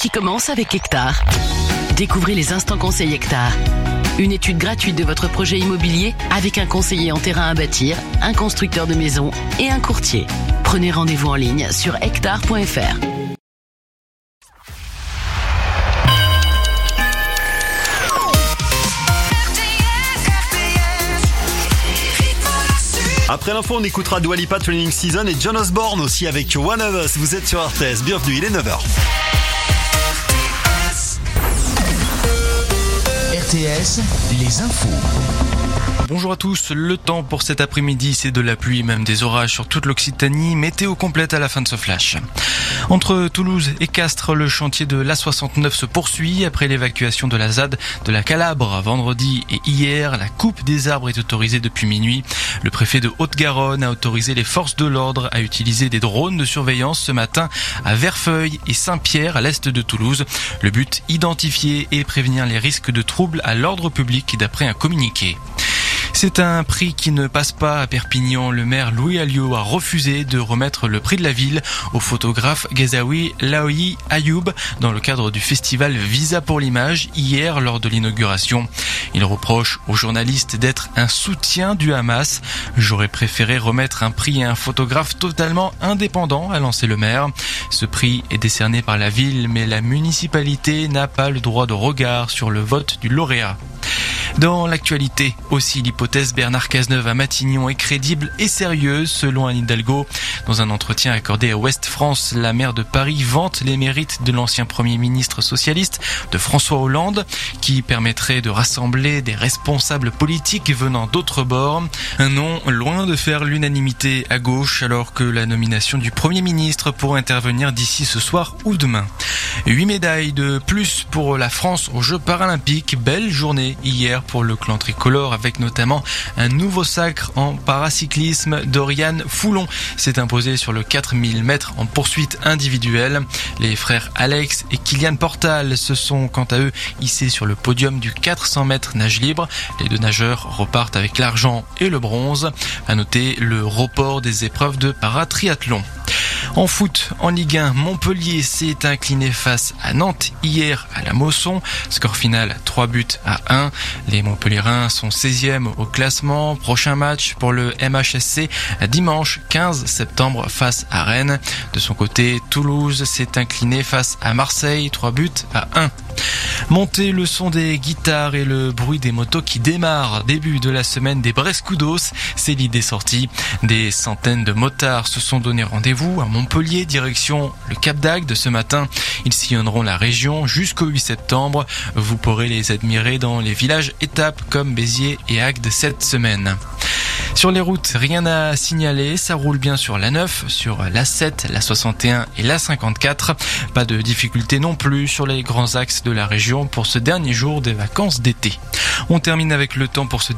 qui commence avec Hectare. Découvrez les instants conseils Hectare. Une étude gratuite de votre projet immobilier avec un conseiller en terrain à bâtir, un constructeur de maisons et un courtier. Prenez rendez-vous en ligne sur hectare.fr. Après l'info, on écoutera Dua Lipa, Training Season et John Osborne aussi avec One of Us. Vous êtes sur RTS. Bienvenue, il est 9h. RTS, les infos. Bonjour à tous, le temps pour cet après-midi, c'est de la pluie, même des orages sur toute l'Occitanie, météo complète à la fin de ce flash. Entre Toulouse et Castres, le chantier de l'A69 se poursuit après l'évacuation de la ZAD de la Calabre vendredi et hier. La coupe des arbres est autorisée depuis minuit. Le préfet de Haute-Garonne a autorisé les forces de l'ordre à utiliser des drones de surveillance ce matin à Verfeuille et Saint-Pierre à l'est de Toulouse. Le but, identifier et prévenir les risques de troubles à l'ordre public d'après un communiqué. C'est un prix qui ne passe pas à Perpignan. Le maire Louis Alliot a refusé de remettre le prix de la ville au photographe Ghazaoui Laoui Ayoub dans le cadre du festival Visa pour l'image hier lors de l'inauguration. Il reproche aux journalistes d'être un soutien du Hamas. J'aurais préféré remettre un prix à un photographe totalement indépendant, a lancé le maire. Ce prix est décerné par la ville, mais la municipalité n'a pas le droit de regard sur le vote du lauréat. Dans l'actualité aussi, l'hypothèse Bernard Cazeneuve à Matignon est crédible et sérieuse selon Anne Hidalgo. Dans un entretien accordé à Ouest France, la maire de Paris vante les mérites de l'ancien Premier ministre socialiste de François Hollande qui permettrait de rassembler des responsables politiques venant d'autres bords. Un nom loin de faire l'unanimité à gauche alors que la nomination du Premier ministre pourrait intervenir d'ici ce soir ou demain. 8 médailles de plus pour la France aux Jeux paralympiques. Belle journée hier pour le clan tricolore avec notamment un nouveau sacre en paracyclisme. Dorian Foulon s'est imposé sur le 4000 mètres en poursuite individuelle. Les frères Alex et Kylian Portal se sont quant à eux hissés sur le podium du 400 mètres nage libre. Les deux nageurs repartent avec l'argent et le bronze. À noter le report des épreuves de paratriathlon. En foot, en Ligue 1, Montpellier s'est incliné face à Nantes hier à la Mosson. Score final 3-1. Les Montpelliérains sont 16e au classement. Prochain match pour le MHSC dimanche 15 septembre face à Rennes. De son côté, Toulouse s'est incliné face à Marseille 3-1. Montez le son des guitares et le bruit des motos qui démarrent. Début de la semaine des Brescoudos, c'est l'idée sortie. Des centaines de motards se sont donné rendez-vous à Montpellier, direction le Cap d'Agde ce matin. Ils sillonneront la région jusqu'au 8 septembre. Vous pourrez les admirer dans les villages étapes comme Béziers et Agde cette semaine. Sur les routes, rien à signaler, ça roule bien sur la 9, sur la 7, la 61 et la 54. Pas de difficulté non plus sur les grands axes de la région pour ce dernier jour des vacances d'été. On termine avec le temps pour ce